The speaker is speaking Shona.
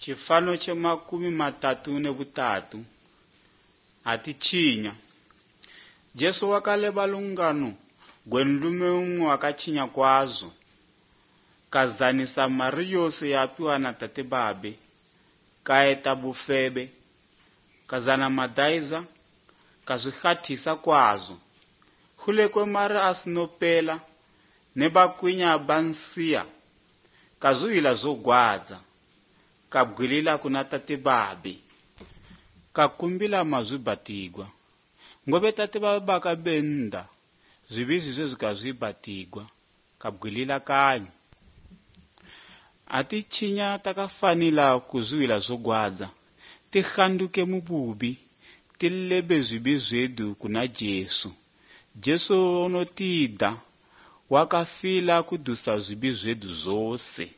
Chifano cha 33 atichinya. Jesu wakale balungano gwenlume umwe wakachinya kwazo. Kazdanisa mari yose yapiwa na tate babe. Kaeta bufebe. Kazana madaiza. Kazwihatisa kwazo. Hulekwe mari asinopela. Nebakwinya abansia. Kazuhila zogwadza. Kabgwilila kuna tate babe. Kakumbila mazwi batigwa. Ngobe tate babe bakabenda. Zibizi zezikazwi batigwa. Kabgwilila kanyi. Ati chinya takafanila kuzuhila zogwadza. Tikhanduke mububi. Tilebe zibizi edu kuna Jesu. Jesu onotida. Wakafila kudusa zibizi edu zose.